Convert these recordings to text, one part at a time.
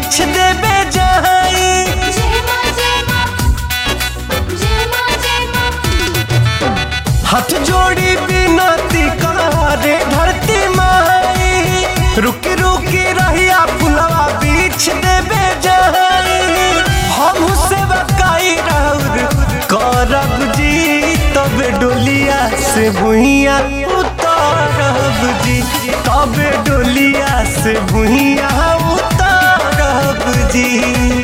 बीछ देवे जाई। हाथ जोड़ी बिनती करे धरती माई, रुकी रुकी रहिया फुलवा बीछ देवे जाई। हम सेवा काई राउर करब जी, तब डोलिया से भुइया उतारब जी, तब डोलिया से भुइया उतारब जी।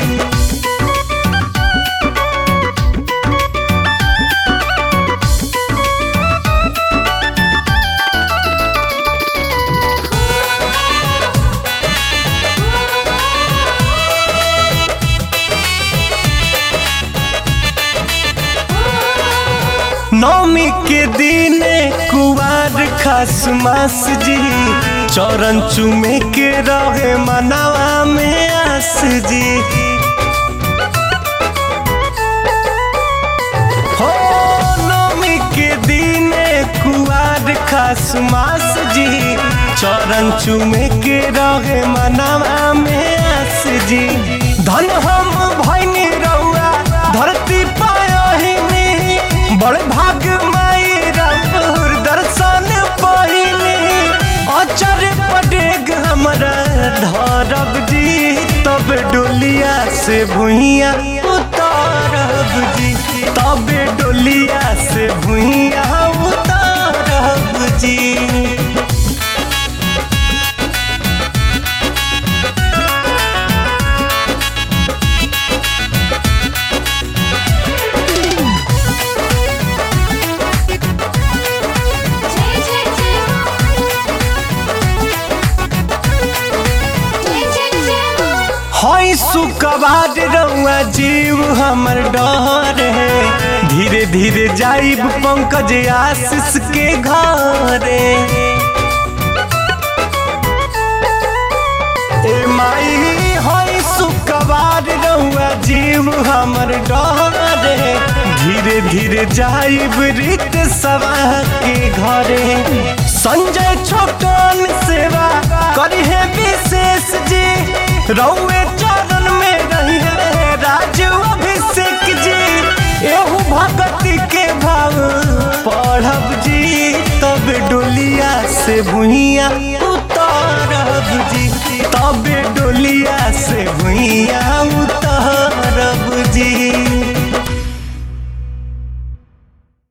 नौमी के दिन कुवार खास मास जी, चरण चुमे के रहे मनवा में आस जी। हो नौमी के दिन कुवार खास मास जी, चरण चुमे के रहे मनवा में आस जी। धन हम भैनी रउआ धरती पायहिनी, बड़ भाग माई राउर दर्शन पहिनी। अचर पडेग हमरा धरब जी, तब डोलिया से भुइया उतारब जी, तब डोलिया से भुइया उतारब जी। हई सुकवार रउआ जीव हमर डर है, धीरे धीरे जाइब पंकज आशीष के घरे। ए माई हई सुकवार रउआ जीव हमर डर है, धीरे धीरे जाइब रीत सवा के घरे। संजय छोटन सेवा करी है विशेष जी, रउए चरण में रही है राज अभिषेक जी। एहू भगति के भाव पढ़ब जी, तब डोलिया से भुइया उतारब जी, तब डोलिया